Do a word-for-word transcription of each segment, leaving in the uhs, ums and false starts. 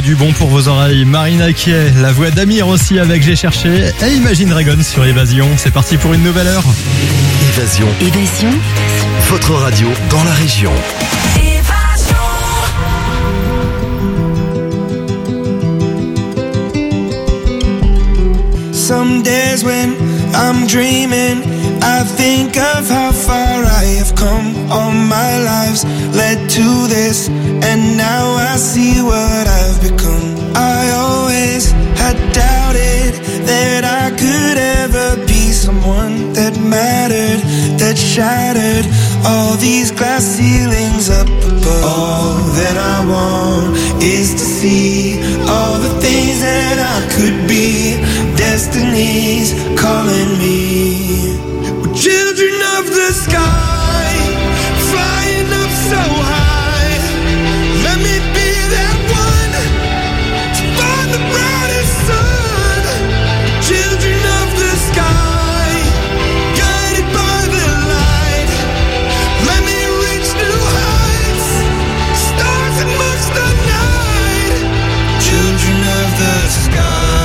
du bon pour vos oreilles. Marina Kaye, la voix d'Amir aussi avec J'ai cherché. Et Imagine Dragons sur Évasion. C'est parti pour une nouvelle heure. Évasion. Évasion. Votre radio dans la région. Some days when I'm dreaming, I think of how far I have come. All my lives led to this, and now I see what I've become. I always had doubted that I could ever be someone that mattered, that shattered all these glass ceilings up above. All that I want is to see all the things that I could be. Destiny's calling me. We're children of the sky, flying up so high. Let me be that one to find the brightest sun. Children of the sky, guided by the light. Let me reach new heights, stars amongst the night. Children of the sky.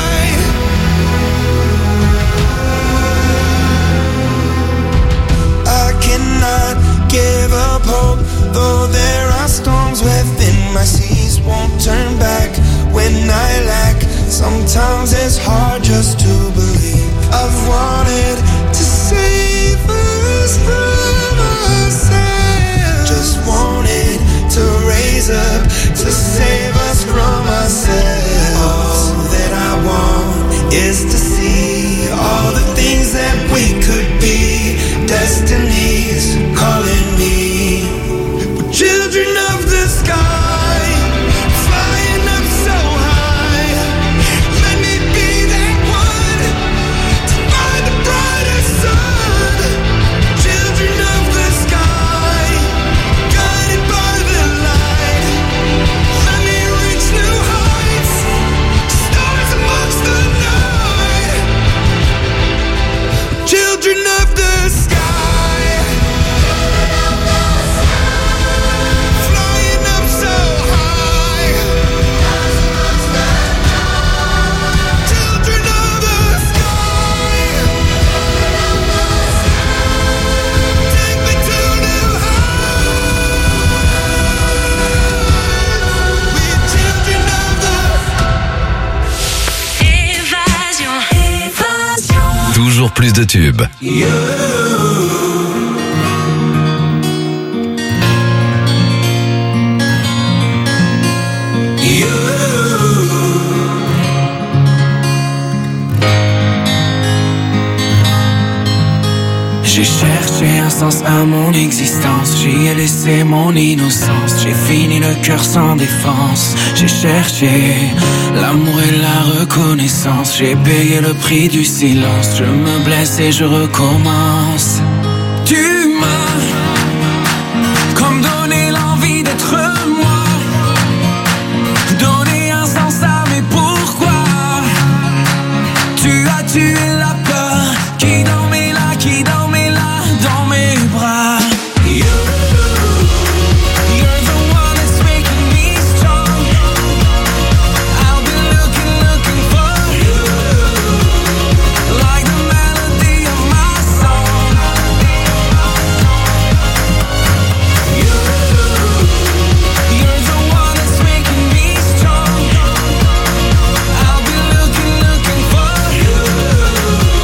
Give up hope, though there are storms within my seas. Won't turn back when I lack. Sometimes it's hard just to believe. I've wanted to save us from ourselves. Just wanted to raise up to save us from ourselves. All that I want is to see all the things that we could be. Destiny's calling me. We're children of the sky, flying up so high. Let me be that one to find the brightest sun. Children of the sky, guided by the light. Let me reach new heights, stars amongst the night. Children of the sky. Toujours plus de tubes. You. J'ai cherché un sens à mon existence, j'y ai laissé mon innocence. J'ai fini le cœur sans défense. J'ai cherché l'amour et la reconnaissance. J'ai payé le prix du silence. Je me blesse et je recommence. Tu m'as comme donné l'envie d'être moi, donné un sens à mes pourquoi. Tu as tué la peur qui dormait là, qui dormait là dans mes bras. You, you're the one that's making me strong. I'll be looking, looking for you, like the melody of my song. You, you're the one that's making me strong. I'll be looking, looking for you.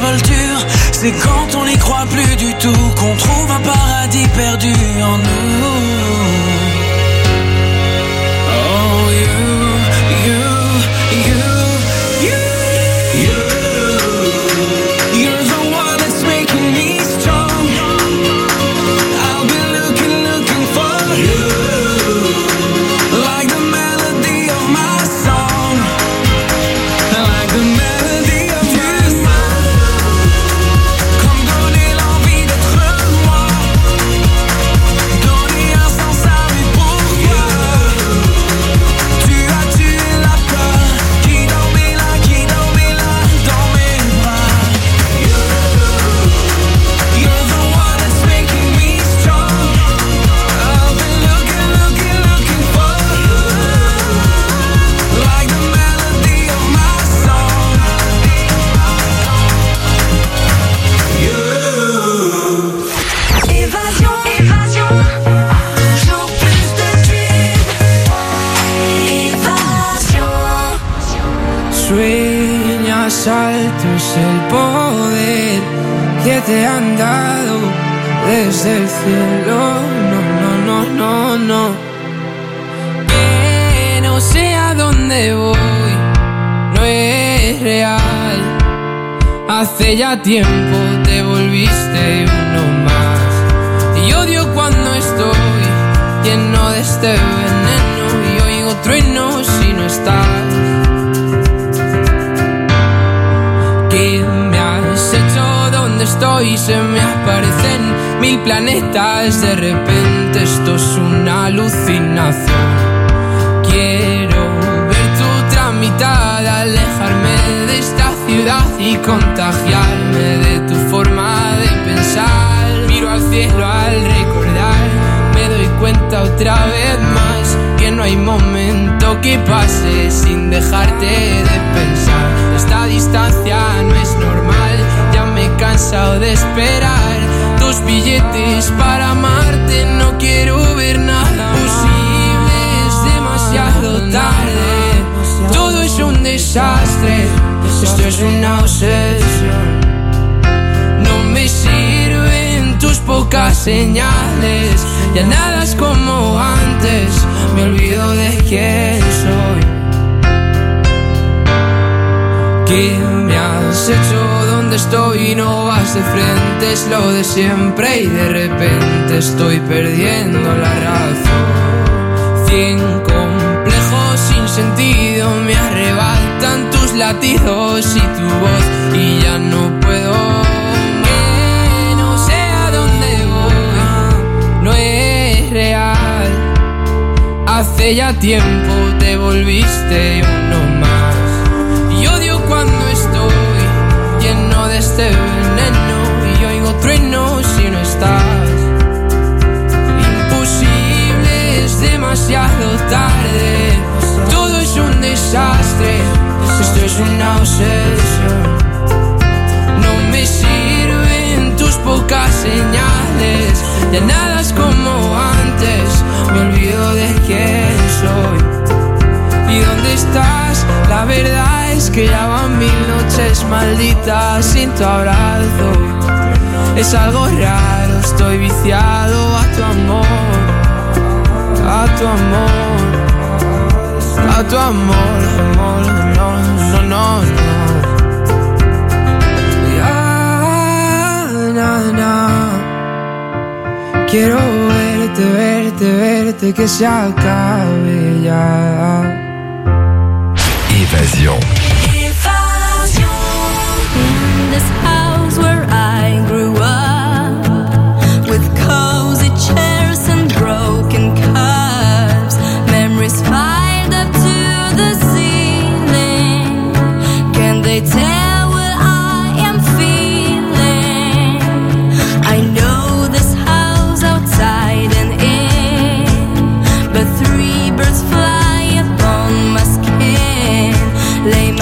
désinvolture, c'est quand on n'y croit plus du tout qu'on trouve un paradis perdu en nous. Oh, you, you, you, you, you. You're the one that's making me strong. I'll be looking, looking for you. Like the melody of my song. Like the melody of my song. Comme donner l'envie d'être moi. Donner un sens à mes pourquoi. Tu as tué la peur qui dormait là, qui dormait là dans mes bras. You're the one that's making me strong. I've been looking, looking, looking for you. Like the melody of my song. You. Évasion, évasion, toujours plus de tubes. Évasion. Sueñas alto es el poder que te han dado desde el cielo. No, no, no, no, no. Que no sé a dónde voy, no es real. Hace ya tiempo te volviste uno más. Y odio cuando estoy lleno de este veneno y oigo truenos si no estás. ¿Qué me has hecho? ¿Dónde estoy? Se me aparecen mil planetas. De repente esto es una alucinación. Quiero ver tu tramitada, alejarme de esta ciudad y contagiarme de tu forma de pensar. Miro al cielo al recordar, me doy cuenta otra vez más que no hay momento que pase sin dejarte de pensar. Esta distancia no es normal, ya me he cansado de esperar tus billetes para amarte. No quiero ver nada posible, es demasiado tarde. Todo es un desastre, esto es una obsesión. No me sirven tus pocas señales, ya nada es como antes, me olvido de quién soy. ¿Qué me has hecho? ¿Dónde estoy? No vas de frente, es lo de siempre y de repente estoy perdiendo la razón. Cien complejos sin sentido me arrebatan tus latidos y tu voz y ya no puedo. Que no sé a dónde voy, no es real. Hace ya tiempo te volviste uno más. Y odio cuando estoy lleno de este veneno y oigo truenos si no estás. Imposible, es demasiado tarde. Todo es un desastre, esto es una obsesión. No me sirven tus pocas señales, ya nada es como antes, me olvido de quién soy. ¿Y dónde estás? La verdad es que ya van mil noches malditas sin tu abrazo. Es algo raro, estoy viciado a tu amor, a tu amor, a tu amor, amor, no, no, no, no. Ya, na, na. Quiero verte, verte, verte, que se acabe ya. Évasion. Évasion. In this house where I grew up, with cozy chairs and broken cups, memories piled up to the ceiling. Can they tell what I am feeling? I know this house outside and in, but three birds fly upon my skin. Lay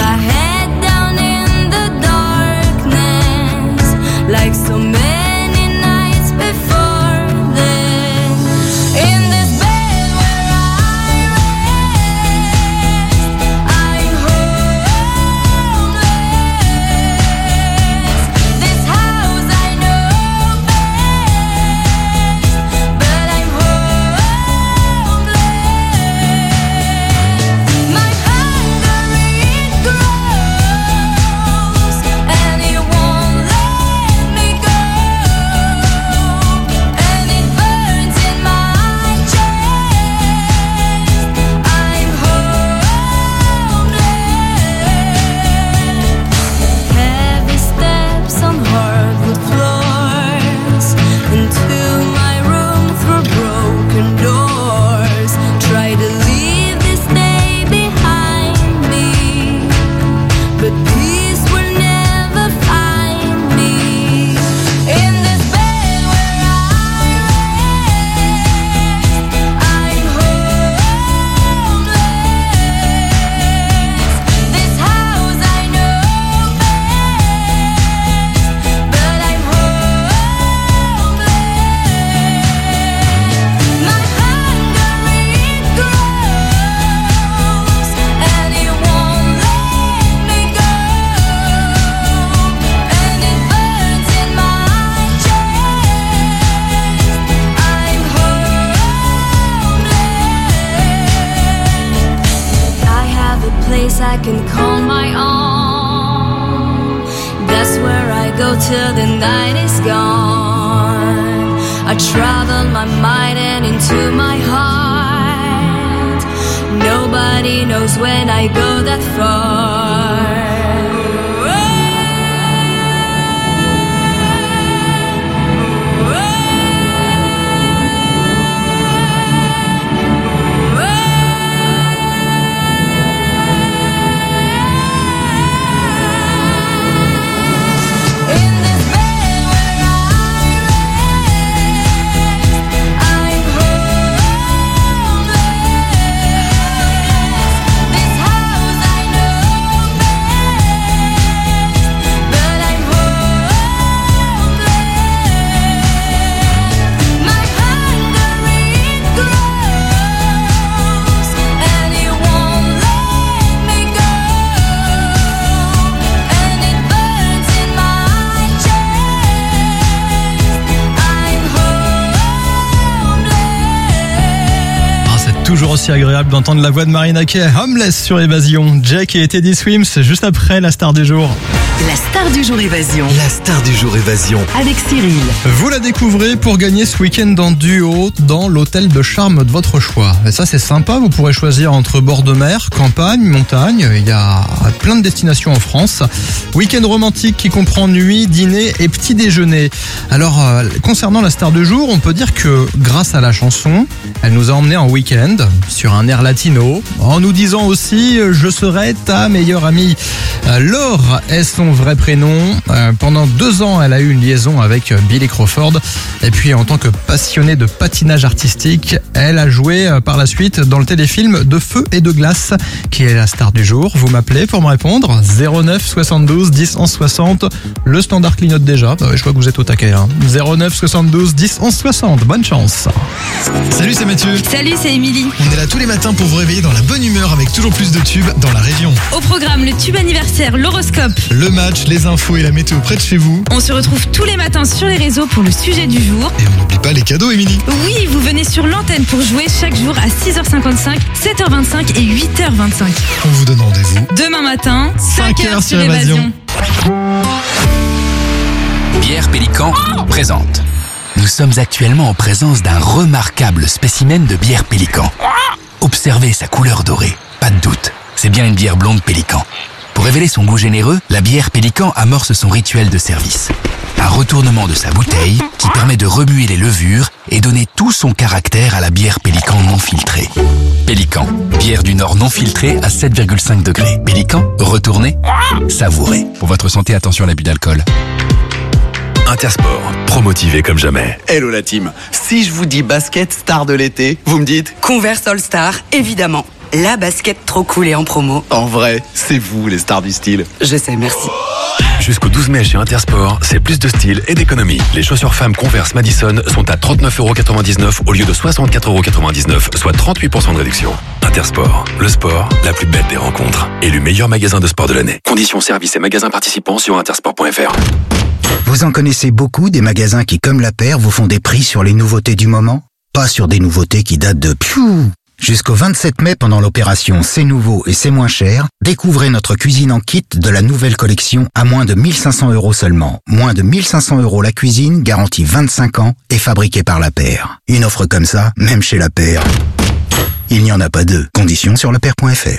place I can call my own. That's where I go till the night is gone. I travel my mind and into my heart. Nobody knows when I go that far. Toujours aussi agréable d'entendre la voix de Marina Kaye, Homeless sur Évasion. Jack et Teddy Swims, juste après la star du jour. La star du jour Évasion. La star du jour Évasion. Avec Cyril. Vous la découvrez pour gagner ce week-end en duo dans l'hôtel de charme de votre choix. Et ça, c'est sympa. Vous pourrez choisir entre bord de mer, campagne, montagne. Il y a plein de destinations en France. Week-end romantique qui comprend nuit, dîner et petit déjeuner. Alors, euh, concernant la star du jour, on peut dire que grâce à la chanson, elle nous a emmenés en week-end sur un air latino, en nous disant aussi « Je serai ta meilleure amie ». Euh, Laure est son vrai prénom. Euh, pendant deux ans, elle a eu une liaison avec Billy Crawford. Et puis, en tant que passionnée de patinage artistique, elle a joué euh, par la suite dans le téléfilm De Feu et de Glace, qui est la star du jour. Vous m'appelez pour me répondre. zéro neuf soixante-douze dix onze soixante. Le standard clignote déjà. Bah, je vois que vous êtes au taquet. Hein. zéro neuf soixante-douze dix onze soixante. Bonne chance. Salut, c'est Mathieu. Salut, c'est Émilie. On est là tous les matins pour vous réveiller dans la bonne humeur avec toujours plus de tubes dans la région. Au programme, le tube anniversaire, l'horoscope. Le match, les infos et la météo près de chez vous. On se retrouve tous les matins sur les réseaux pour le sujet du jour. Et on n'oublie pas les cadeaux, Émilie. Oui, vous venez sur l'antenne pour jouer chaque jour à six heures cinquante-cinq, sept heures vingt-cinq et huit heures vingt-cinq. On vous donne rendez-vous Demain matin, cinq cinq heures heures sur sur Évasion. Bière Pélican présente. Nous sommes actuellement en présence d'un remarquable spécimen de bière Pélican. Observez sa couleur dorée, pas de doute, c'est bien une bière blonde Pélican. Pour révéler son goût généreux, la bière Pélican amorce son rituel de service. Un retournement de sa bouteille qui permet de remuer les levures et donner tout son caractère à la bière Pélican non filtrée. Pélican, bière du Nord non filtrée à sept virgule cinq degrés. Pélican, retournez, savourez. Pour votre santé, attention à l'abus d'alcool. Intersport, promotivé comme jamais. Hello la team. Si je vous dis basket star de l'été, vous me dites Converse All Star, évidemment. La basket trop cool et en promo. en vrai, c'est vous les stars du style. Je sais, merci. Jusqu'au douze mai chez Intersport, c'est plus de style et d'économie. Les chaussures femmes Converse Madison sont à trente-neuf euros quatre-vingt-dix-neuf au lieu de soixante-quatre euros quatre-vingt-dix-neuf, soit trente-huit pour cent de réduction. Intersport, le sport, la plus belle des rencontres. Élu meilleur magasin de sport de l'année. Conditions, services et magasins participants sur intersport point f r. Vous en connaissez beaucoup des magasins qui, comme la paire, vous font des prix sur les nouveautés du moment? Pas sur des nouveautés qui datent de piou. Jusqu'au vingt-sept mai, pendant l'opération C'est nouveau et c'est moins cher, découvrez notre cuisine en kit de la nouvelle collection à moins de mille cinq cents euros seulement. Moins de mille cinq cents euros la cuisine, garantie vingt-cinq ans et fabriquée par la paire. Une offre comme ça, même chez la paire, il n'y en a pas deux. Conditions sur lepaire point f r.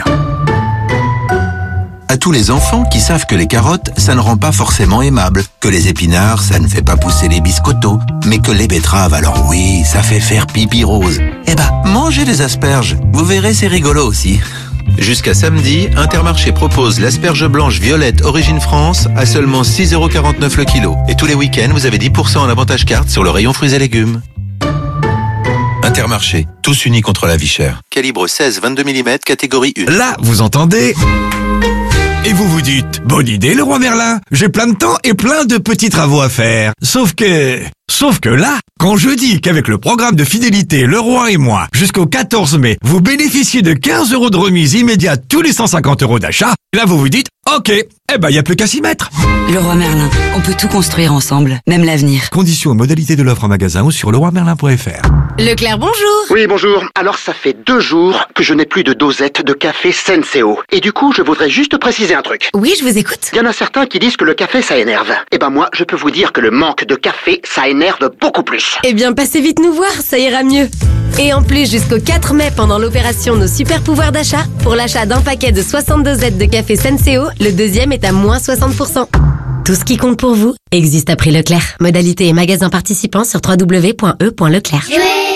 À tous les enfants qui savent que les carottes, ça ne rend pas forcément aimable, que les épinards, ça ne fait pas pousser les biscottos, mais que les betteraves, alors oui, ça fait faire pipi rose. Eh ben, mangez des asperges, vous verrez, c'est rigolo aussi. Jusqu'à samedi, Intermarché propose l'asperge blanche violette Origine France à seulement six euros quarante-neuf le kilo. Et tous les week-ends, vous avez dix pour cent en avantage carte sur le rayon fruits et légumes. Intermarché, tous unis contre la vie chère. Calibre seize vingt-deux millimètres, catégorie un. Là, vous entendez ? Et vous vous dites, bonne idée le roi Merlin, j'ai plein de temps et plein de petits travaux à faire. Sauf que, Sauf que là, quand je dis qu'avec le programme de fidélité Leroy et moi, jusqu'au quatorze mai, vous bénéficiez de quinze euros de remise immédiate tous les cent cinquante euros d'achat, là vous vous dites, ok, eh ben y a plus qu'à s'y mettre. Leroy Merlin, on peut tout construire ensemble, même l'avenir. Conditions et modalités de l'offre en magasin ou sur leroy merlin point f r. Leclerc, bonjour. Oui, bonjour. Alors ça fait deux jours que je n'ai plus de dosette de café Senseo. Et du coup, je voudrais juste préciser un truc. Oui, je vous écoute. Il y en a certains qui disent que le café, ça énerve. Eh ben moi, je peux vous dire que le manque de café, ça énerve beaucoup plus. Eh bien, passez vite nous voir, ça ira mieux. Et en plus, jusqu'au quatre mai, pendant l'opération Nos Super Pouvoirs d'achat, pour l'achat d'un paquet de soixante-deux dosettes de café Senseo, le deuxième est à moins soixante pour cent. Tout ce qui compte pour vous existe à prix Leclerc. Modalité et magasins participants sur w w w point e point leclerc.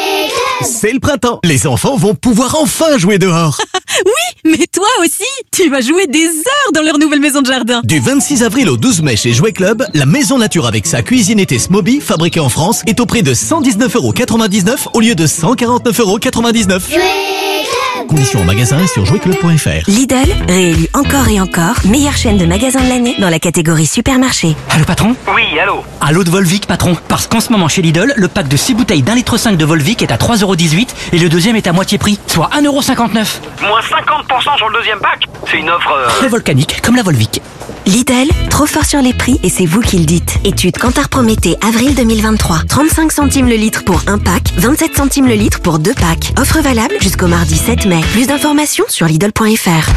C'est le printemps. Les enfants vont pouvoir enfin jouer dehors. Oui, mais toi aussi, tu vas jouer des heures dans leur nouvelle maison de jardin. Du vingt-six avril au douze mai chez Jouet Club, la maison nature avec sa cuisine été Smoby, fabriquée en France, est au prix de cent dix-neuf euros quatre-vingt-dix-neuf au lieu de cent quarante-neuf euros quatre-vingt-dix-neuf. Conditions en magasin et sur jouet club point f r. Lidl, réélu encore et encore, meilleure chaîne de magasins de l'année dans la catégorie supermarché. Allô patron ? Oui, allô. Allô de Volvic patron. Parce qu'en ce moment chez Lidl, le pack de six bouteilles d'un litre cinq de Volvic est à trois euros dix-huit et le deuxième est à moitié prix, soit un euro cinquante-neuf. Moins cinquante pour cent sur le deuxième pack. C'est une offre... Euh... Très volcanique, comme la Volvic. Lidl, trop fort sur les prix et c'est vous qui le dites. Étude Kantar Prométhée, avril deux mille vingt-trois. trente-cinq centimes le litre pour un pack, vingt-sept centimes le litre pour deux packs. Offre valable jusqu'au mardi sept mai. Plus d'informations sur Lidl point f r.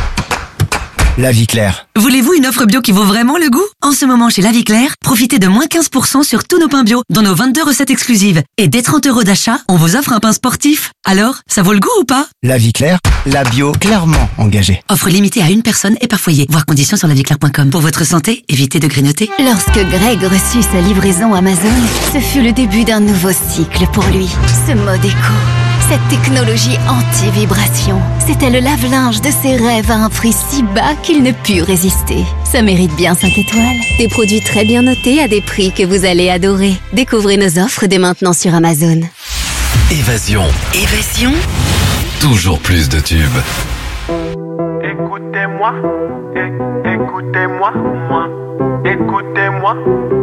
La Vie Claire. Voulez-vous une offre bio qui vaut vraiment le goût ? En ce moment chez La Vie Claire, profitez de moins quinze pour cent sur tous nos pains bio, dans nos vingt-deux recettes exclusives. Et dès trente euros d'achat, on vous offre un pain sportif. Alors, ça vaut le goût ou pas ? La Vie Claire, la bio clairement engagée. Offre limitée à une personne et par foyer. Voir conditions sur la vie claire point com. Pour votre santé, évitez de grignoter. Lorsque Greg reçut sa livraison Amazon, ce fut le début d'un nouveau cycle pour lui. Ce mode éco, cette technologie anti-vibration, c'était le lave-linge de ses rêves à un prix si bas qu'il ne put résister. Ça mérite bien cinq étoiles. Des produits très bien notés à des prix que vous allez adorer. Découvrez nos offres dès maintenant sur Amazon. Évasion. Évasion. Toujours plus de tubes. Écoutez-moi, é- écoutez-moi, moi, écoutez-moi.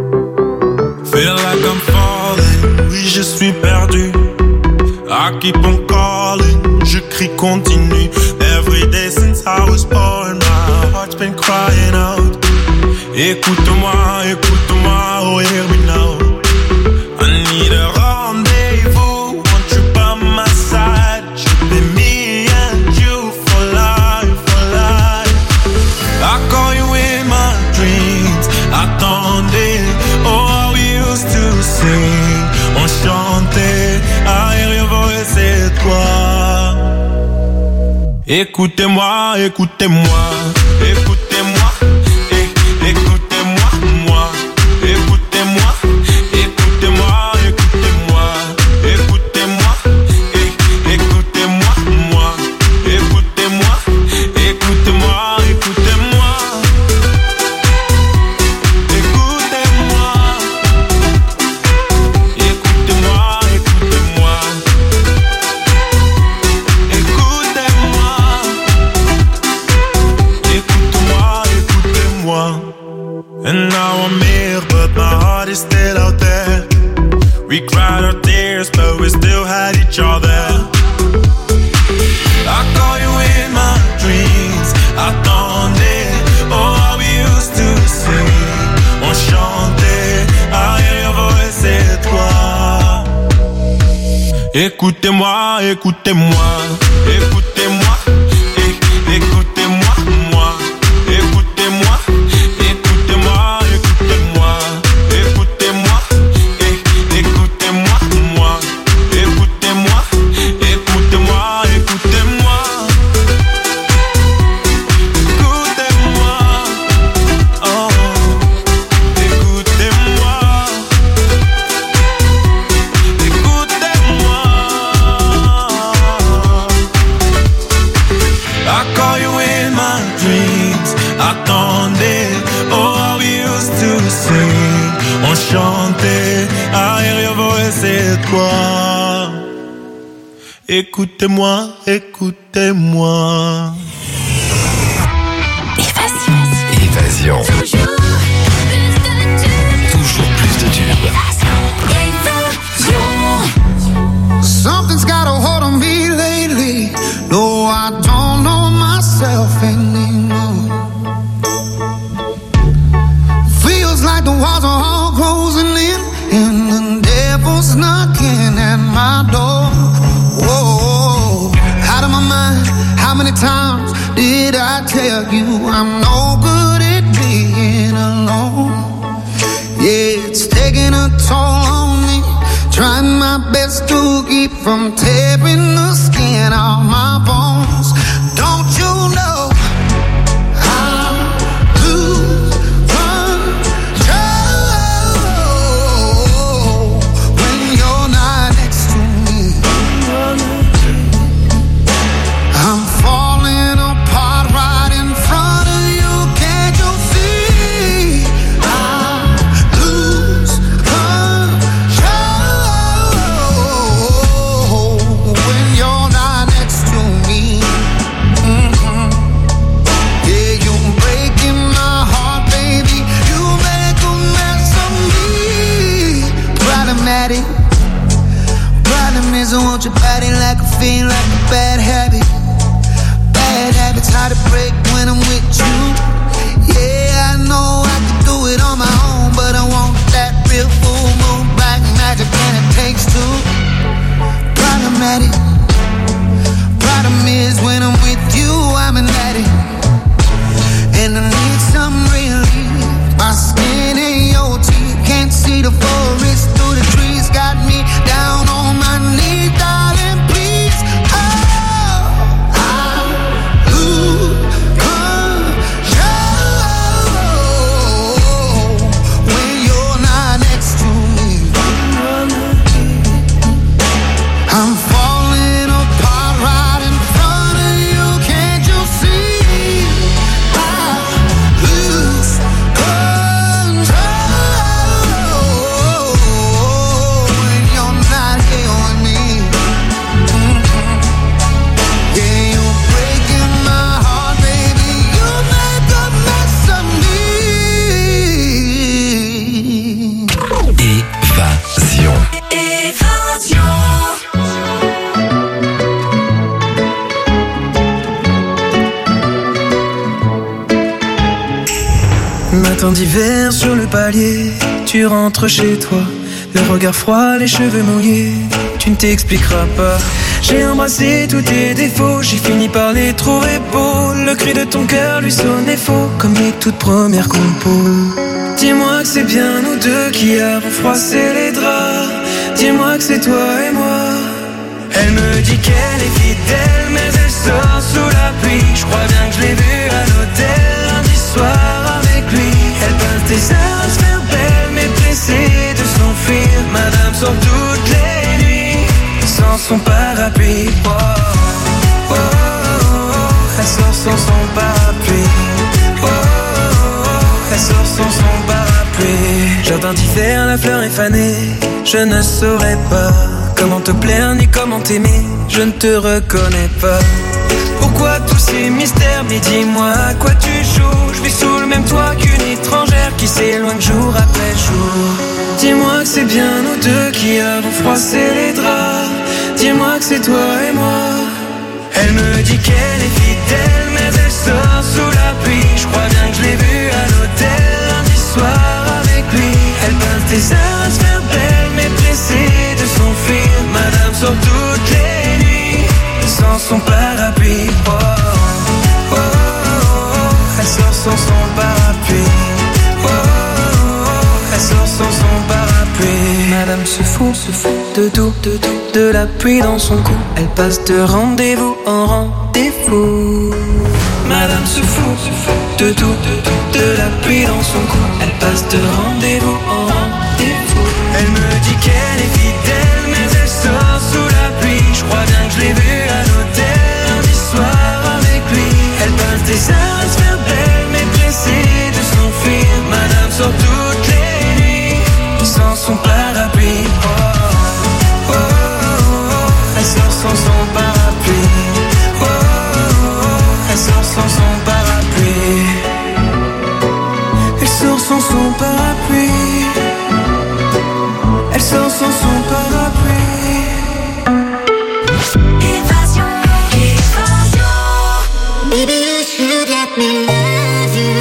Feel like I'm falling, oui je suis perdu. I keep on calling, je crie continue. Every day since I was born, my heart's been crying out. Écoute-moi, écoute-moi, oh hear me now. I need a rendezvous, want you by my side. Should be me and you for life, for life. I call you in my dreams, attendez, oh how we used to sing. On chantait, I hear your voice, c'est toi. Écoutez-moi, écoutez-moi, écoutez-moi, é- écoutez-moi, moi, écoutez-moi, écoutez-moi, écoutez-moi, écoutez-moi, é- écoutez-moi, moi, écoutez-moi, écoutez-moi, écoutez-moi, écoutez-moi, écoutez-moi, écoutez-moi, écoutez-moi, écoutez-moi. And now I'm here, but my heart is still out there. We cried our tears, but we still had each other. I call you in my dreams, attendez, oh how we used to sing. On chantait, I hear your voice, c'est toi. Écoutez-moi, écoutez-moi, écoutez-moi, é- écoutez-moi, moi, écoutez-moi, écoutez-moi, écoutez-moi, écoutez-moi, é- écoutez-moi, moi, écoutez-moi, écoutez-moi, écoutez-moi, écoutez-moi, oh, écoutez-moi, écoutez-moi. I call you in my dreams, attendez, oh how we used to sing. On chantait, I hear your voice, c'est toi. Écoutez-moi, écoutez-moi. Évasion. Toujours plus de tubes. taking a toll on me. Trying my best to keep from tearing the skin off my bones. Don't you know I lose control when you're not next to me? I'm falling apart right in front of you. Can't you see? I lose control when you're not next to me. Mm-hmm. Yeah, you're breaking my heart, baby. You make a mess of me. Problematic. Problem is I want your body like a fiend, like a bad habit. Bad habits hard to break when I'm with you. Yeah, I know I can do it on my own, but I want that real full moon black magic, and it takes two. Problematic. Problem is when I'm with you, I'm an addict, and I need some relief. My skin in your teeth, can't see the forest through the trees. Got me down on my knees, darling, please. Oh, I lose control when you're not next to me. I'm falling apart right in front of you. Can't you see? I lose control when you're not here with me. Mm-hmm. Yeah, you're breaking my heart, baby. You make a mess of me. Évasion. Évasion. Matin d'hiver sur le palier, tu rentres chez toi, le regard froid, les cheveux mouillés, tu ne t'expliqueras pas. J'ai embrassé tous tes défauts, j'ai fini par les trouver beaux. Le cri de ton cœur lui sonnait faux, comme les toutes premières compos. Dis-moi que c'est bien nous deux qui avons froissé les draps. Dis-moi que c'est toi et moi. Elle me dit qu'elle est fidèle, mais elle sort sous la pluie. Je crois bien que je l'ai vue à l'hôtel lundi soir avec lui. Elle passe des heures à se faire belle, mais pressée de s'enfuir. Madame sort toutes les nuits sans son parapluie. Oh, oh, oh, oh, elle sort sans son parapluie. Oh, oh, oh, elle sort sans son parapluie. Jardin d'hiver, la fleur est fanée. Je ne saurais pas comment te plaire ni comment t'aimer. Je ne te reconnais pas. Pourquoi tous ces mystères? Mais dis-moi à quoi tu joues. Je vis sous le même toit qu'une étrangère qui s'éloigne jour après jour. Dis-moi que c'est bien nous deux qui avons froissé les draps. Dis-moi que c'est toi et moi. Elle me dit qu'elle est fidèle, mais elle sort sous la pluie. Je crois bien que je l'ai vue à l'hôtel lundi soir avec lui. Elle passe des heures à se faire belle, mais pressée de s'enfuir. Madame sort toutes les nuits sans son parapluie. Oh, oh, oh, oh, elle sort sans son parapluie. Oh, oh, oh, elle sort sans son parapluie. Madame se fout, se fout de tout, de tout, de la pluie dans son cou. Elle passe de rendez-vous en rendez-vous. Madame se fout, se fout de tout, de tout, de la pluie dans son cou. Elle passe de rendez-vous en rendez-vous. Elle me dit qu'elle est fidèle, mais elle sort sous la pluie. Je crois bien que je l'ai vue à l'hôtel lundi soir avec lui. Elle passe des heures à se faire belle, mais pressée de s'enfuir. Madame sort toutes les nuits sans son parapluie. Oh, oh, oh, oh, elle sort sans son parapluie. Oh, oh, oh, elle sort sans son parapluie. Elle sort sans son parapluie. Elle sort sans son parapluie. Évasion, évasion. Baby, you should let me love you.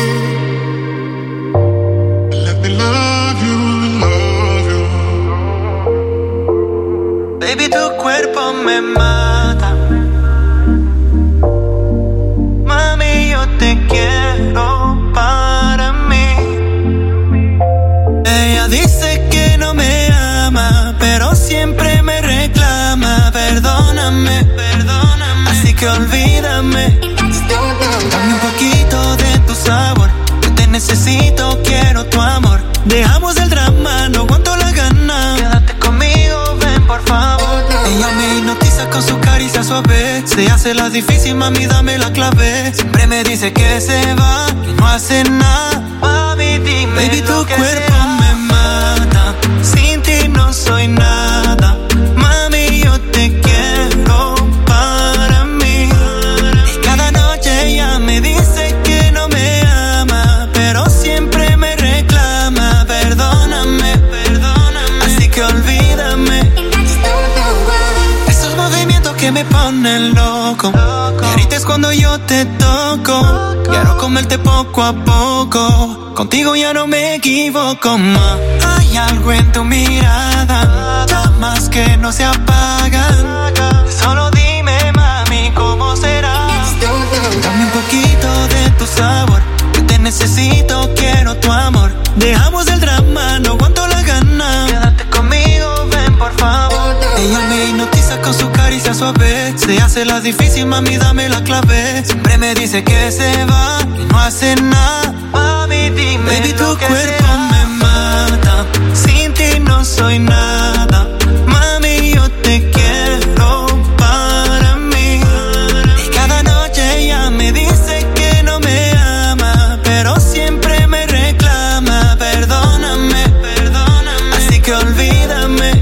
Let me love you, love you. Baby, tu cuerpo me mata. Mami, yo te quiero para mí. Ella dice que que olvídame. Dame un poquito de tu sabor. Yo te necesito, quiero tu amor. Dejamos el drama, no aguanto la gana. Quédate conmigo, ven por favor. Ella me hipnotiza con su caricia suave. Se hace la difícil, mami, dame la clave. Siempre me dice que se va, que no hace nada. Mami, dime. Baby, tu cuerpo me mata. Sin ti no soy nada. Mami, yo te quiero para mí. Y cada noche ella me dice que no me ama, pero siempre me reclama. Perdóname, perdóname. Así que olvídame. Esos movimientos que me ponen loco. Y ahorita es cuando yo te toco. Quiero comerte poco a poco. Contigo ya no me equivoco más. Hay algo en tu mirada, llamas que no se apagan. Solo dime, mami, ¿cómo será? Dame un poquito de tu sabor. Yo te necesito, quiero tu amor. Dejamos el drama, no aguanto la gana. Quédate conmigo, ven por favor. Ella me hipnotiza con su caricia suave. Se hace la difícil, mami, dame la clave. Siempre me dice que se va y no hace nada. Mami, dime. Baby, tu cuerpo me mata. Sin ti no soy nada. Mami, yo te quiero para mí. Y cada noche ella me dice que no me ama, pero siempre me reclama. Perdóname, perdóname. Así que olvídame.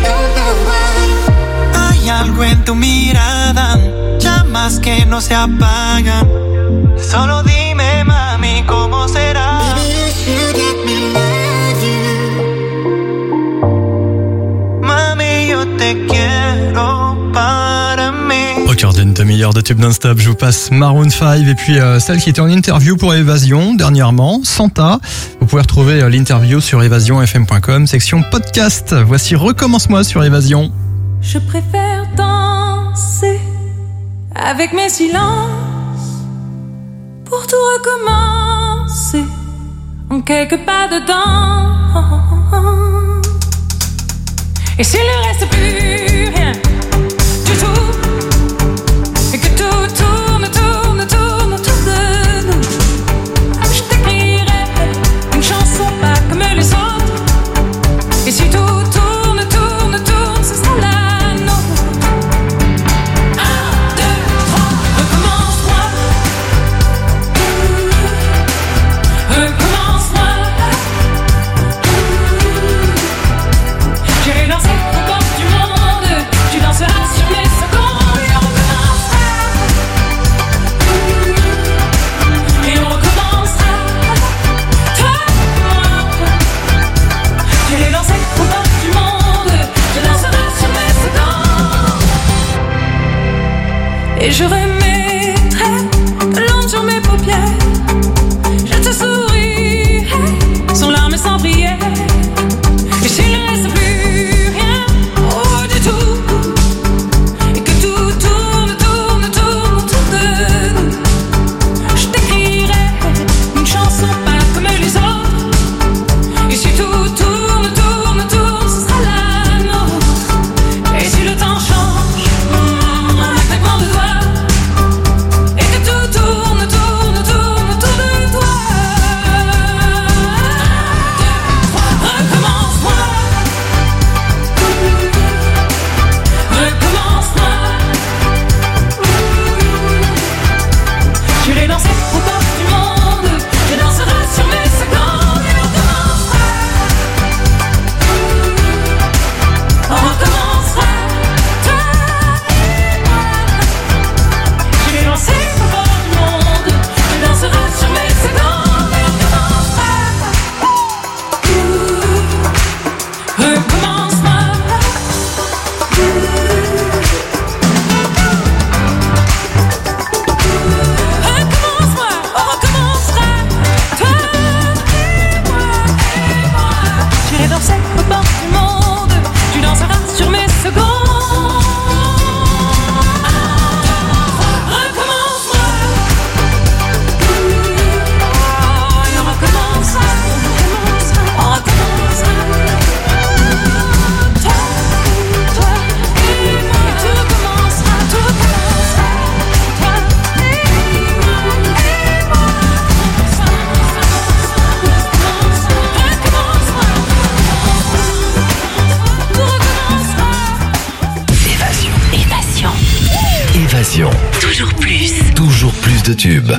Hay algo en tu mirada, llamas que no se apagan. Solo dime, mami, ¿cómo será? Mami, yo te quiero para mí. Au cœur d'une demi-heure de tube non-stop, je vous passe Maroon cinq et puis euh, celle qui était en interview pour Évasion dernièrement, Santa. Vous pouvez retrouver euh, l'interview sur évasion f m point com, section podcast. Voici Recommence-moi sur Évasion. Je préfère danser avec mes silences pour tout recommencer en quelques pas dedans. Et s'il ne reste plus rien du tout, et que tout tourne, tourne, tourne autour de nous, je t'écrirai une chanson pas comme les autres. Et si tout tourne, tourne, tourne, ce sera la nôtre. Un, deux, trois, recommence-moi. Recommence-moi. J'irai danser aux portes du monde. Tu danseras sur mes secondes. Et on recommencera. Et on recommencera. Toi et moi. J'irai danser aux portes du monde. Tu danseras sur mes secondes. Et je remettrai de l'encre sur mes paupières. Je te sourirai sans larmes et sans prière. Et s'il ne reste plus rien, oh du tout, et que tout tourne, tourne, tourne autour de nous, je t'écrirai une chanson pas comme les autres. Et si tout tourne, tourne, tourne, ce sera la nôtre. Et si le temps change, mm, un claquement de doigts, et que tout tourne, tourne, tourne autour de toi. Recommence-moi. Recommence-moi. J'irai danser aux portes du monde. Je danserai sur mes secondes. Et on recommencera. On recommencera. Toi et moi. J'irai danser aux portes du monde. Je danserai sur mes secondes. Et on recommencera. Recommence-moi. Recommence-moi, on recommencera. Toi et moi, et moi. J'irai danser aux portes du monde. Tu danseras sur mes secondes. Recommence-moi. Et on recommencera. On recommencera. Toi, toi et moi. Tout commencera, tout commencera. Passion. Toujours plus. Toujours plus de tubes.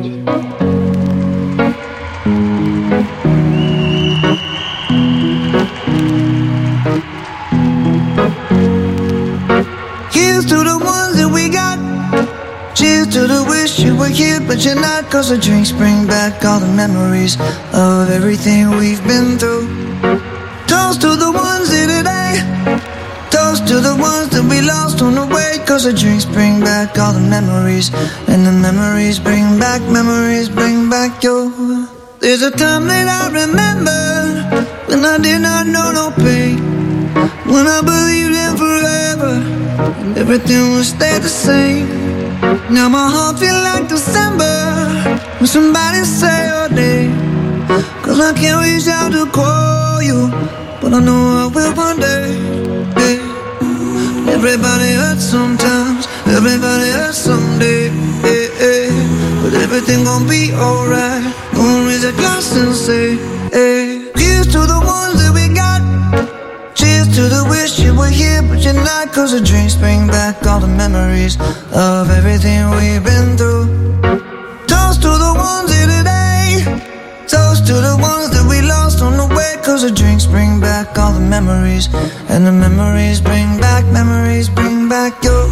Here's to the ones that we got. Cheers to the wish you were here, but you're not. Cause the drinks bring back all the memories of everything we've been through. Toast to the ones here today. Toast to the ones that we lost on the way. Cause the drinks bring back all the memories. And the memories bring back, memories bring back your. There's a time that I remember when I did not know no pain, when I believed in forever and everything would stay the same. Now my heart feel like December when somebody say your name. Cause I can't reach out to call you, but I know I will one day. Yeah. Everybody hurts sometimes, everybody hurts someday. Yeah, yeah. But everything gon' be alright. Gonna raise a glass and say, hey. Here's to the ones that we got. Cheers to the wish you were here, but you're not. Cause the drinks bring back all the memories of everything we've been through. Toast to the ones here today. Toast to the ones that we lost on the way. Cause the drinks bring back all the memories. And the memories bring back, memories bring back your.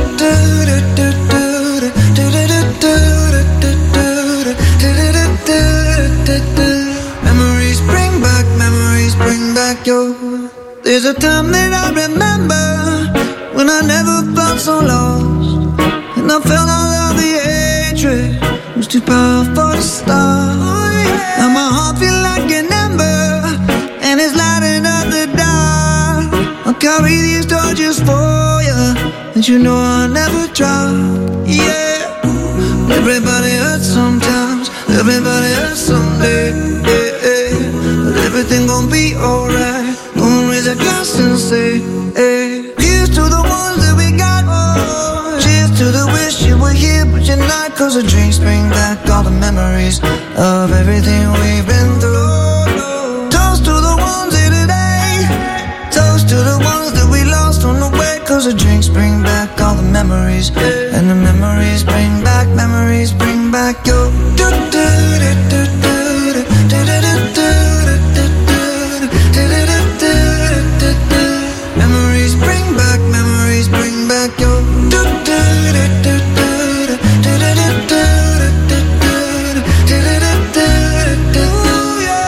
Memories bring back, memories bring back your. There's a time that I remember when I never felt so lost, and I felt all of the hatred was too powerful to stop. Now my heart feel like an ember, and it's lighting up the dark. I'll carry these torches for you, and you know I'll never drop. Yeah, everybody hurts sometimes, everybody hurts someday. Yeah, yeah. But everything gon' be alright. Gonna raise a glass and say, hey. Here's to the ones that we got. Oh, cheers to the wish you were here, but you're not. Cause the drinks bring back all the memories of everything we've been through. Toast to the ones here today. Toast to the ones that we lost on the way. Cause the drinks bring back all the memories. And the memories bring back, memories bring back your. Memories bring back, memories bring back your. Ooh, yeah.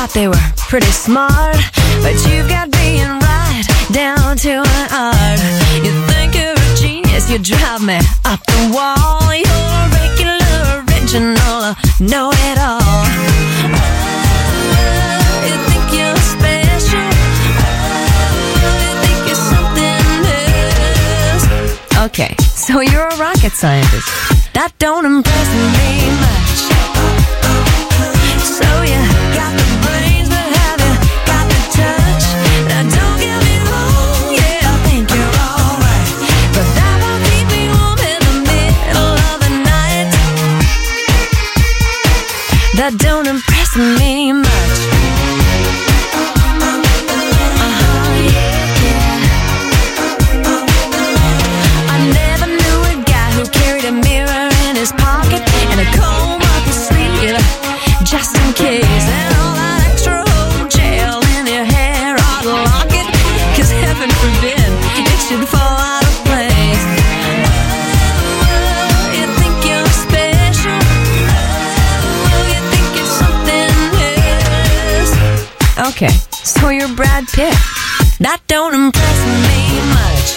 thought they were pretty smart, but you've got being right down to an art. You think you're a genius, you drive me up the wall. You're a regular, original, know-it-all. You think you're special, you think you're something else. Okay, so you're a rocket scientist. That don't impress me much. So you got the brains, but have you got the touch? Now don't get me wrong, yeah, I think you're alright, but that won't keep me warm in the middle of the night. That don't impress me much. Uh-huh, yeah, yeah. I never knew a guy who carried a mirror in his pocket and a comb up his sleeve, just in case. And all that extra old gel in your hair, I'd lock it, cause heaven forbid it should fall out of place. Oh, you think you're special, oh, you think you're something else. Okay, so you're Brad Pitt. That don't impress me much.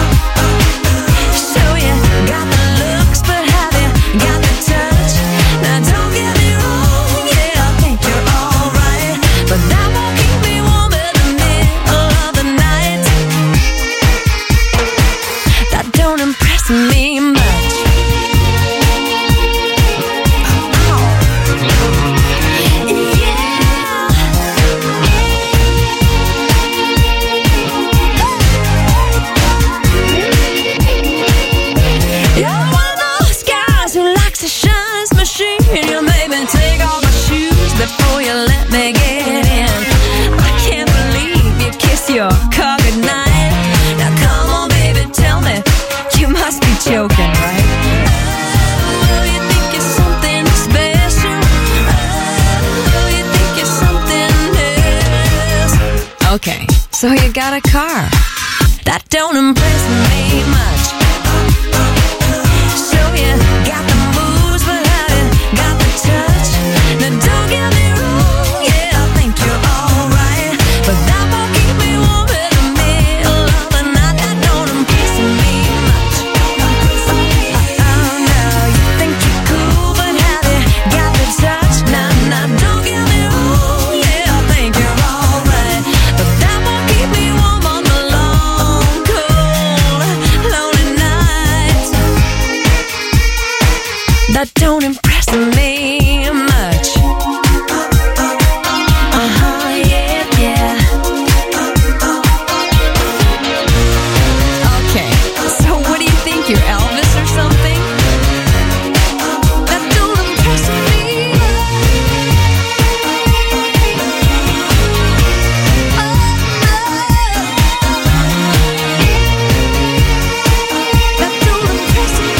So you got the looks, but have you got the touch? Now don't get me wrong, yeah, I think you're alright, but that won't keep me warm in the middle of the night. That don't impress me much. You're one of those guys who likes to shine his machine. You made me take off my shoes before you let me get in. I can't believe you kiss your car goodnight. Now come on, baby, tell me, you must be joking, right? Oh, you think you're something special, oh, you think you're something else. Okay, so you got a car. That don't impress me much. So you got the moves, but have you got the touch? Now don't get me wrong, yeah, I think you're alright, but that won't keep me warm in the middle of the night. That don't impress me much. Oh no, you think you're cool, but have you got the touch? Now, now don't get me wrong, yeah, I think you're alright, but that won't keep me warm on the long, cold, lonely nights. That don't impress me much. Uh-huh, yeah, yeah. Okay, so what do you think, you're Elvis or something? That don't impress me That don't impress me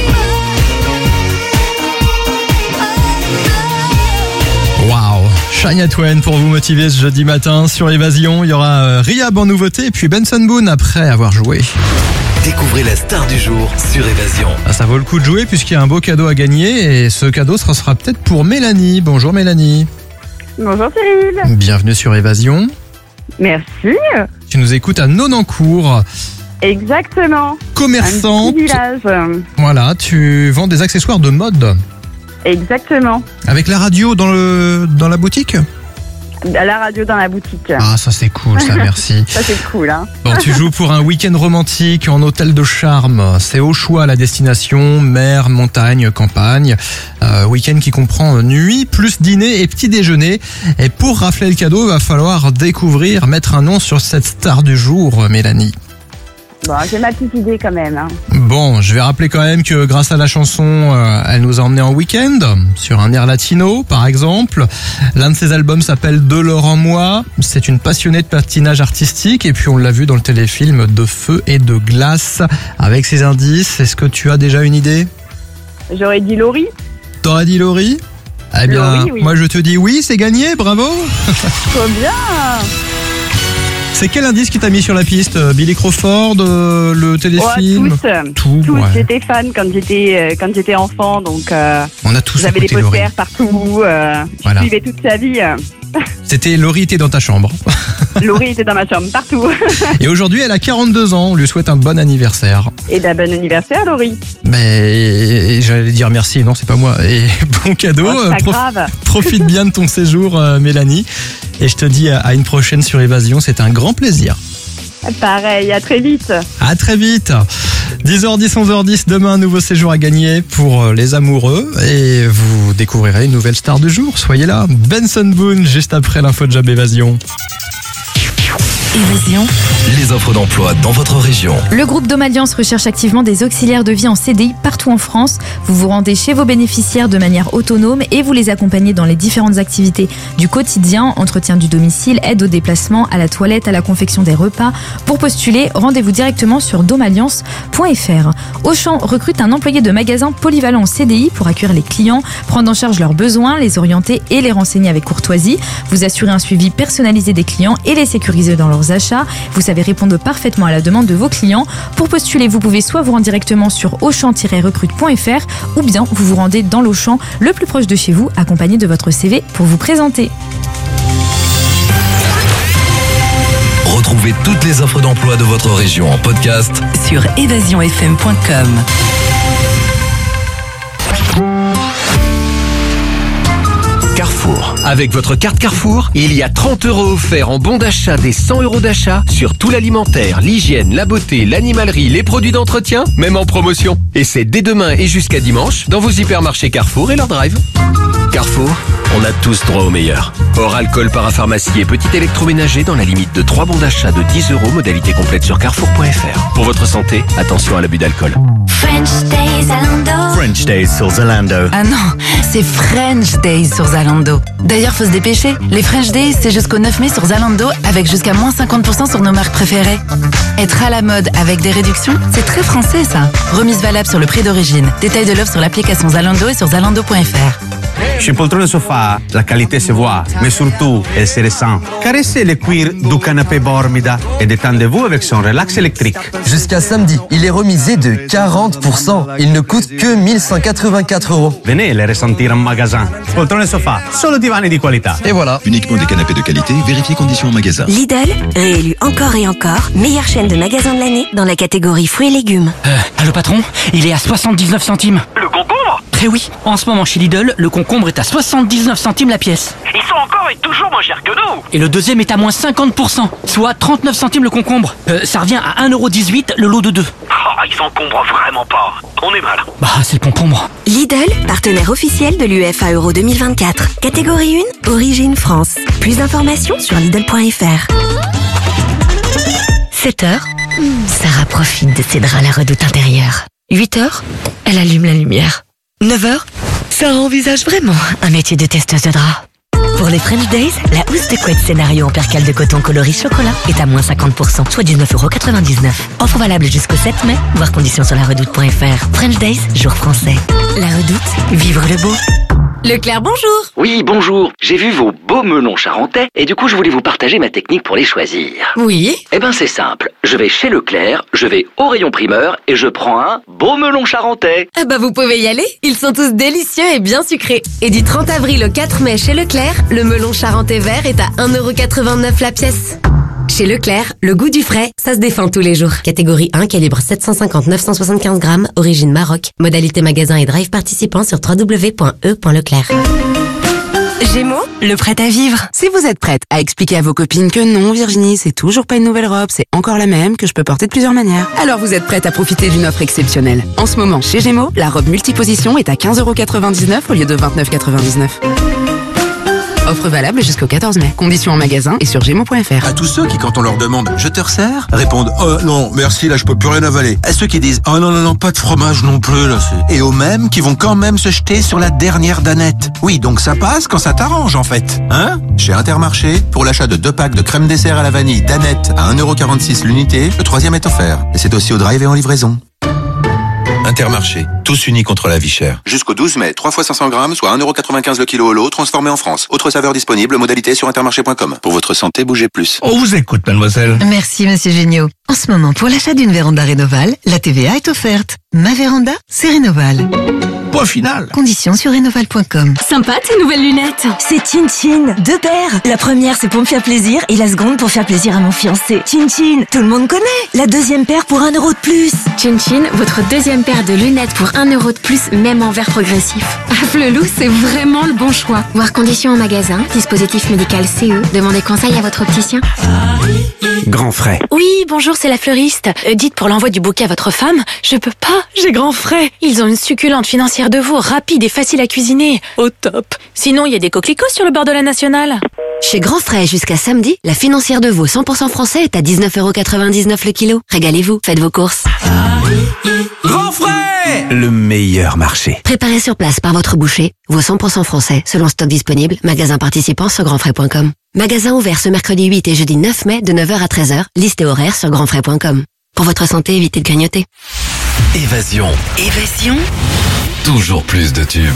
Waouh, Shania Twain pour vous motiver ce jeudi matin sur Évasion. Il y aura euh, Rihab en nouveauté et puis Benson Boone après avoir joué. Découvrez la star du jour sur Évasion. Ah, ça vaut le coup de jouer puisqu'il y a un beau cadeau à gagner et ce cadeau sera, sera peut-être pour Mélanie. Bonjour Mélanie. Bonjour Cyril. Bienvenue sur Évasion. Merci. Tu nous écoutes à Nonancourt. Exactement. Commerçante. Un petit village. Voilà, tu vends des accessoires de mode. Exactement. Avec la radio dans, le, dans la boutique ? La radio dans la boutique. Ah, ça c'est cool, ça, merci. Ça c'est cool, hein. Bon, tu joues pour un week-end romantique en hôtel de charme. C'est au choix la destination, mer, montagne, campagne. Euh, week-end qui comprend nuit, plus dîner et petit déjeuner. Et pour rafler le cadeau, il va falloir découvrir, mettre un nom sur cette star du jour, Mélanie. Bon, j'ai ma petite idée quand même, hein. Bon, je vais rappeler quand même que grâce à la chanson, euh, elle nous a emmenés en week-end, sur un air latino par exemple. L'un de ses albums s'appelle De l'or en moi. C'est une passionnée de patinage artistique et puis on l'a vu dans le téléfilm De feu et de glace. Avec ses indices, est-ce que tu as déjà une idée ? J'aurais dit Laurie. T'aurais dit Laurie ? Eh bien, Laurie, oui. Moi je te dis oui, c'est gagné, bravo. Trop bien. C'est quel indice qui t'a mis sur la piste? Billy Crawford, euh, le téléfilm? Oh, tous, Tout, tous. ouais. J'étais fan quand j'étais euh, quand j'étais enfant, donc euh, On a tous j'avais des écouté Laurie. posters partout. Euh, Voilà. Je suivais toute sa vie. euh. C'était Laurie était dans ta chambre. Laurie était dans ma chambre partout. Et aujourd'hui, elle a quarante-deux ans. On lui souhaite un bon anniversaire. Et d'un bon anniversaire, Laurie. Mais j'allais dire merci, non, c'est pas moi. Et bon cadeau. Oh, c'est pas euh, prof- grave. Profite bien de ton séjour, euh, Mélanie. Et je te dis à à une prochaine sur Évasion. C'est un grand plaisir. Pareil, à très vite. À très vite. dix heures dix, onze heures dix, demain un nouveau séjour à gagner pour les amoureux et vous découvrirez une nouvelle star du jour. Soyez là. Benson Boone juste après l'info de Job Évasion. Évasion. Les offres d'emploi dans votre région. Le groupe Dôme Alliance recherche activement des auxiliaires de vie en C D I partout en France. Vous vous rendez chez vos bénéficiaires de manière autonome et vous les accompagnez dans les différentes activités du quotidien, entretien du domicile, aide au déplacement, à la toilette, à la confection des repas. Pour postuler, rendez-vous directement sur dôme alliance point f r. Auchan recrute un employé de magasin polyvalent en C D I pour accueillir les clients, prendre en charge leurs besoins, les orienter et les renseigner avec courtoisie. Vous assurez un suivi personnalisé des clients et les sécuriser dans leurs achats. Vous savez répondre parfaitement à la demande de vos clients. Pour postuler, vous pouvez soit vous rendre directement sur auchan tiret recrute point f r ou bien vous vous rendez dans l'Auchan le plus proche de chez vous, accompagné de votre C V pour vous présenter. Retrouvez toutes les offres d'emploi de votre région en podcast Sur évasion f m point com. Carrefour. Avec votre carte Carrefour, il y a trente euros offerts en bon d'achat des cent euros d'achat sur tout l'alimentaire, l'hygiène, la beauté, l'animalerie, les produits d'entretien, même en promotion. Et c'est dès demain et jusqu'à dimanche dans vos hypermarchés Carrefour et leur drive. Carrefour, on a tous droit au meilleur. Hors alcool, parapharmacie et petit électroménager dans la limite de trois bons d'achat de dix euros, modalité complète sur carrefour point f r. Pour votre santé, attention à l'abus d'alcool. French Days Zalando. French Days sur Zalando. Ah non, c'est French Days sur Zalando. D'ailleurs, faut se dépêcher. Les French Days, c'est jusqu'au neuf mai sur Zalando avec jusqu'à moins cinquante pour cent sur nos marques préférées. Être à la mode avec des réductions, c'est très français ça. Remise valable sur le prix d'origine. Détail de l'offre sur l'application Zalando et sur zalando point f r. Chez Poltrone Sofa, la qualité se voit, mais surtout, elle se ressent. Caressez le cuir du canapé Bormida et détendez-vous avec son relax électrique. Jusqu'à samedi, il est remisé de quarante pour cent. Il ne coûte que mille cent quatre-vingt-quatre euros. Venez les ressentir en magasin. Poltrone Sofa, solo divani di qualità. Et voilà. Uniquement des canapés de qualité, vérifiez conditions en magasin. Lidl, réélu encore et encore, meilleure chaîne de magasins de l'année dans la catégorie fruits et légumes. Euh, allô patron, il est à soixante-dix-neuf centimes. Le concombre? Eh oui, en ce moment chez Lidl, le concombre est à soixante-dix-neuf centimes la pièce. Ils sont encore et toujours moins chers que nous. Et le deuxième est à moins cinquante pour cent, soit trente-neuf centimes le concombre. Euh, ça revient à un euro dix-huit le lot de deux. Oh, ils s'encombrent vraiment pas. On est mal. Bah, c'est le concombre. Lidl, partenaire officiel de l'U E F A Euro deux mille vingt-quatre. Catégorie un, origine France. Plus d'informations sur lidl point f r. sept heures, Sarah profite de ses draps à la redoute intérieure. huit heures, elle allume la lumière. neuf heures, Sarah envisage vraiment un métier de testeuse de draps. Pour les French Days, la housse de couette scénario en percale de coton coloris chocolat est à moins cinquante pour cent, soit dix-neuf euros quatre-vingt-dix-neuf. Offre valable jusqu'au sept mai, voir conditions sur la redoute point f r. French Days, jour français. La redoute, vivre le beau. Leclerc, bonjour. Oui, bonjour. J'ai vu vos beaux melons charentais et du coup, je voulais vous partager ma technique pour les choisir. Oui. Eh ben, c'est simple. Je vais chez Leclerc, je vais au rayon primeur et je prends un beau melon charentais. Ah bah vous pouvez y aller, ils sont tous délicieux et bien sucrés. Et du trente avril au quatre mai chez Leclerc, le melon charentais vert est à un euro quatre-vingt-neuf la pièce. Chez Leclerc, le goût du frais, ça se défend tous les jours. Catégorie un, calibre sept cent cinquante à neuf cent soixante-quinze grammes, origine Maroc. Modalité magasin et drive participant sur w w w point e point leclerc. Gémeaux, le prêt à vivre. Si vous êtes prête à expliquer à vos copines que non, Virginie, c'est toujours pas une nouvelle robe, c'est encore la même, que je peux porter de plusieurs manières, alors vous êtes prête à profiter d'une offre exceptionnelle. En ce moment, chez Gémeaux, la robe multiposition est à quinze euros quatre-vingt-dix-neuf au lieu de vingt-neuf euros quatre-vingt-dix-neuf. Offre valable jusqu'au quatorze mai. Conditions en magasin et sur gémeaux point f r. À tous ceux qui, quand on leur demande « Je te resserre ?» répondent « Oh non, merci, là je peux plus rien avaler ». À ceux qui disent « Oh non, non, non, pas de fromage non plus, là c'est... » Et aux mêmes qui vont quand même se jeter sur la dernière danette. Oui, donc ça passe quand ça t'arrange en fait. Hein ? Chez Intermarché, pour l'achat de deux packs de crème dessert à la vanille danette à un euro quarante-six l'unité, le troisième est offert. Et c'est aussi au drive et en livraison. Intermarché, Tous unis contre la vie chère. Jusqu'au douze mai, trois fois cinq cents grammes, soit un euro quatre-vingt-quinze le kilo au lot, transformé en France. Autre saveur disponible, modalité sur intermarché point com. Pour votre santé, bougez plus. On vous écoute, mademoiselle. Merci, monsieur Géniaud. En ce moment, pour l'achat d'une véranda Rénoval, la T V A est offerte. Ma véranda, c'est Rénoval. Point final. Conditions sur rénoval point com. Sympa tes nouvelles lunettes. C'est Chin Chin, deux paires. La première c'est pour me faire plaisir et la seconde pour faire plaisir à mon fiancé. Chin Chin, tout le monde connaît. La deuxième paire pour un euro de plus. Chin Chin, votre deuxième paire de lunettes pour un euro de plus, même en verre progressif. À Flelou, c'est vraiment le bon choix. Voir conditions en magasin, dispositif médical C E. Demandez conseil à votre opticien. Grand frais. Oui, bonjour, c'est la fleuriste. Euh, dites pour l'envoi du bouquet à votre femme, je peux pas, j'ai grand frais. Ils ont une succulente financière de veau, rapide et facile à cuisiner. Au top. Sinon, il y a des coquelicots sur le bord de la nationale. Chez Grand Frais, jusqu'à samedi, la financière de veau cent pour cent français est à dix-neuf euros quatre-vingt-dix-neuf le kilo. Régalez-vous, faites vos courses. Grand frais, le meilleur marché. Préparé sur place par votre boucher, veau cent pour cent français, selon stock disponible, magasin participant sur grand frais point com. Magasin ouvert ce mercredi huit et jeudi neuf mai de neuf heures à treize heures, liste et horaire sur grand frais point com. Pour votre santé, évitez de grignoter. Évasion. Évasion. Toujours plus de tubes.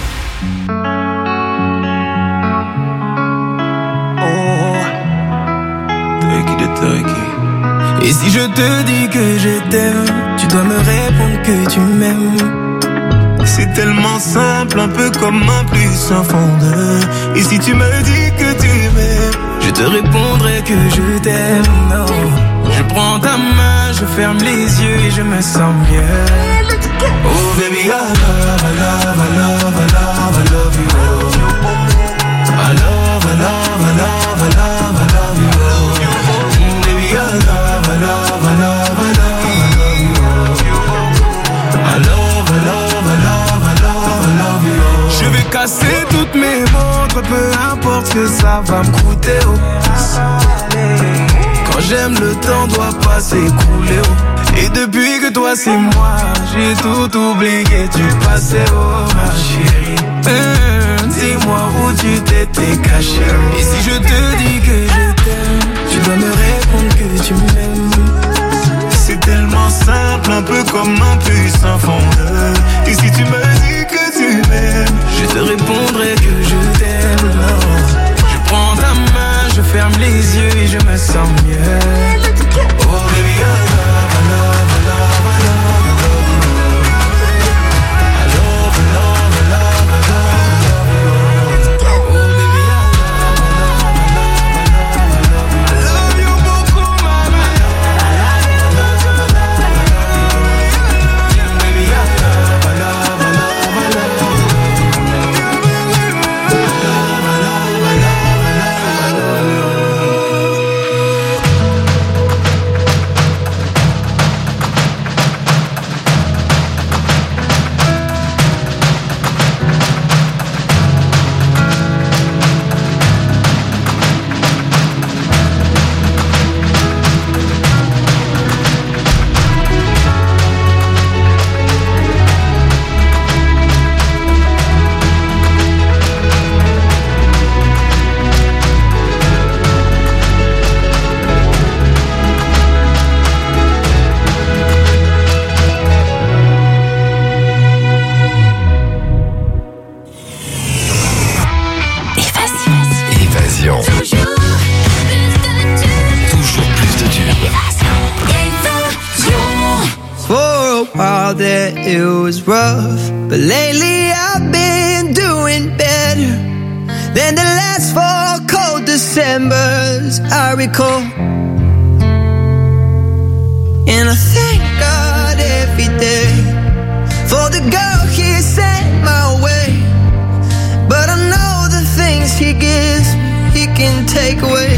Et si je te dis que je t'aime, tu dois me répondre que tu m'aimes. C'est tellement simple, un peu comme un plus un fondeur. Et si tu me dis que tu m'aimes, je te répondrai que je t'aime. Non, je prends ta main, je ferme les yeux et je me sens mieux. Oh baby, I love, I love, I love, I love, I love you. I love, I love, I love, I love, I love you. Baby, I love, I love, I love, I love, I love you. I love, I love, I love, I love, I love you. Je vais casser toutes mes montres, peu importe ce que ça va me coûter. Oh. Quand j'aime, le temps doit pas s'écouler. Oh. Et depuis que toi c'est moi, j'ai tout oublié, tu passais, oh ma chérie. Mmh, dis-moi où tu t'étais caché. Et si je te dis que je t'aime, tu dois me répondre que tu m'aimes. C'est tellement simple, un peu comme un puissant fondeur. Et si tu me dis que tu m'aimes, je te répondrai que je t'aime. Non. Je prends ta main, je ferme les yeux et je me sens mieux. Oh baby, I love, I love, I love, I love, I love you. I love, I love, I love, I love, I love you. Oh baby, I love, I love, I love, I love, I love you beaucoup, mama. I love, I love, I love, I love you. Baby, I love, I love, I love, I love you. Évasion. Toujours plus de tubes. For a while there it was rough, but lately I've been doing better than the last four cold Decembers I recall. And I thank God every day for the girl He sent my way. But I know the things He gives He can take away.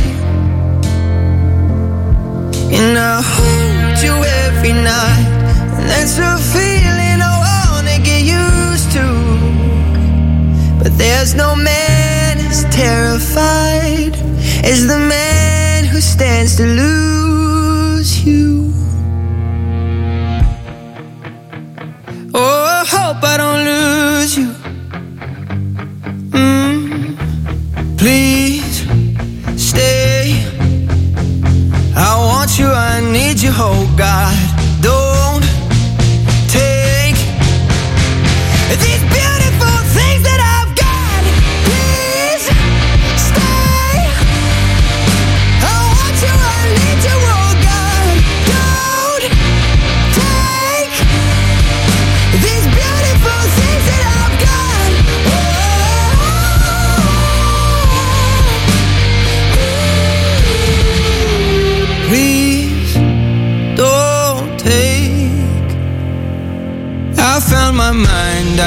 And I hold you every night, and that's a feeling I wanna get used to. But there's no man as terrified as the man who stands to lose you. Oh, I hope I don't lose you. Mm, please stay. I want you, I need you, oh God. Don't take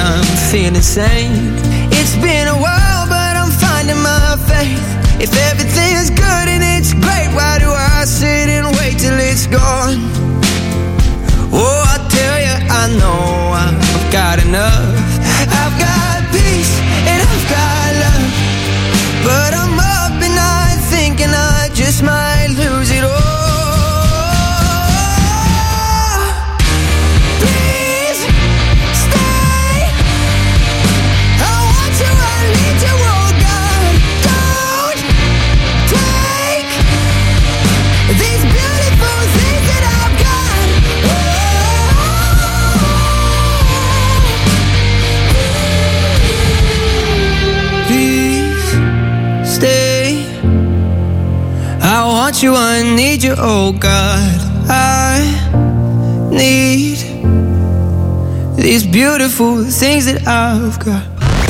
I'm feeling sane. It's been a while, but I'm finding my faith. If everything is good and it's great, why do I sit and wait till it's gone? Oh, I tell you, I know I've got enough. I've got peace and I've got love, but I'm up at night thinking I just might lose it all. Please stay. I want you, I need you, oh God. Don't take these beautiful things that I've got. Please stay. I want you, I need you, oh God. I need these beautiful things that I've got.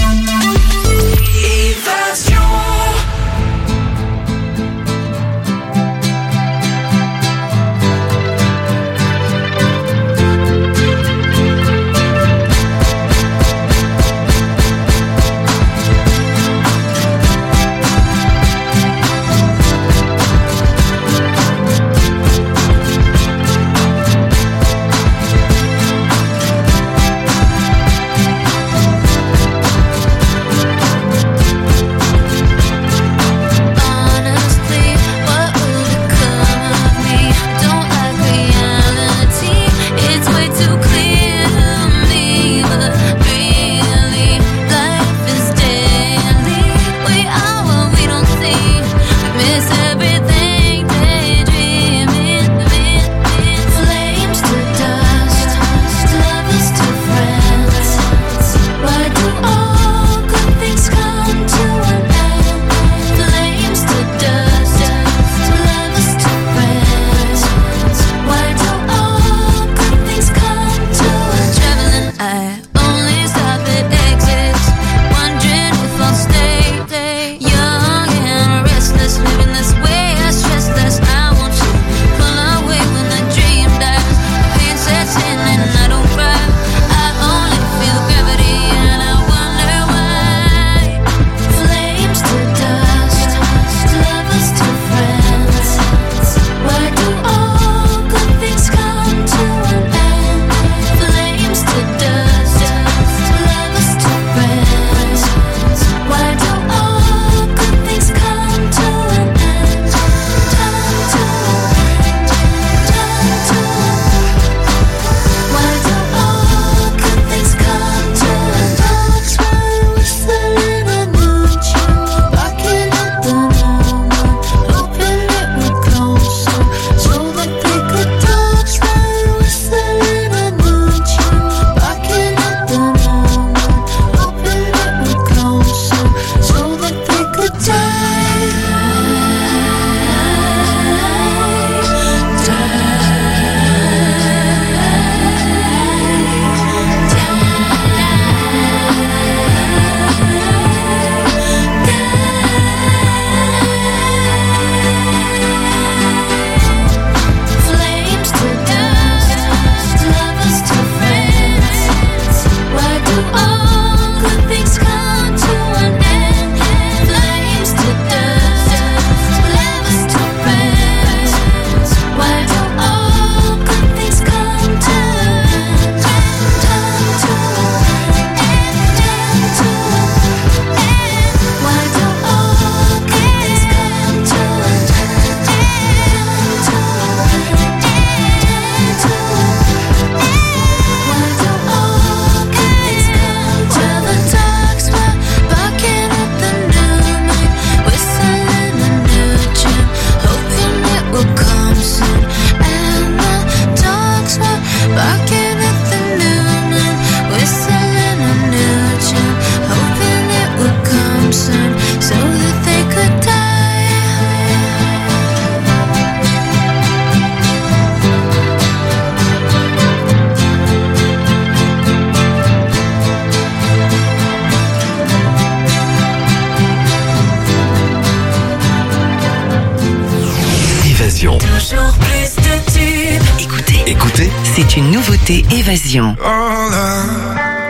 Toujours plus de tubes. Écoutez, écoutez, c'est une nouveauté Évasion. All I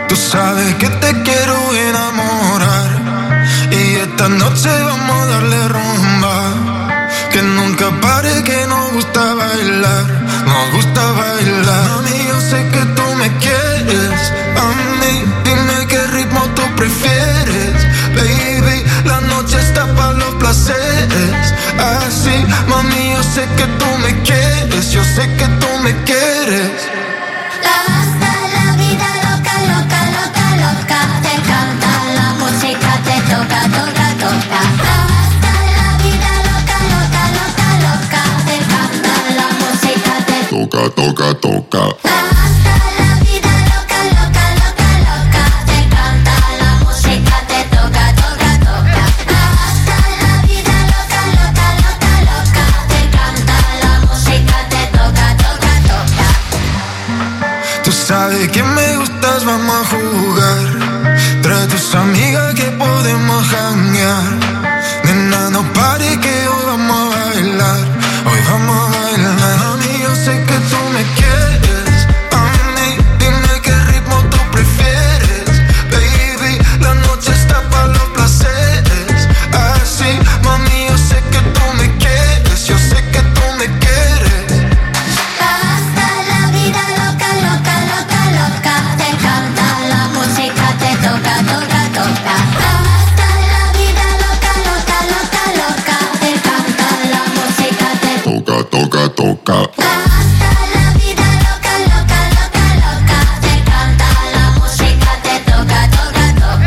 Tú sabes que te quiero enamorar y esta noche vamos a darle rumba. Que nunca pare, que nos gusta bailar, nos gusta bailar. Mami, yo sé que tú me quieres a mí, dime qué ritmo tú prefieres. Baby, la noche está para los placeres. Así, mami, yo sé que tú me quieres, yo sé que tú me quieres. Hasta la vida loca, loca, loca, loca. Te encanta la música, te toca, toca, toca. Hasta la vida loca, loca, loca, loca. Te encanta la música, te toca, toca, toca. Hasta la vida loca, loca, loca, loca. Te encanta la música, te toca, toca, toca. Hasta la vida loca, loca, loca, loca. Te encanta la música, te toca, toca, toca. Tú sabes que me gustas, vamos a jugar.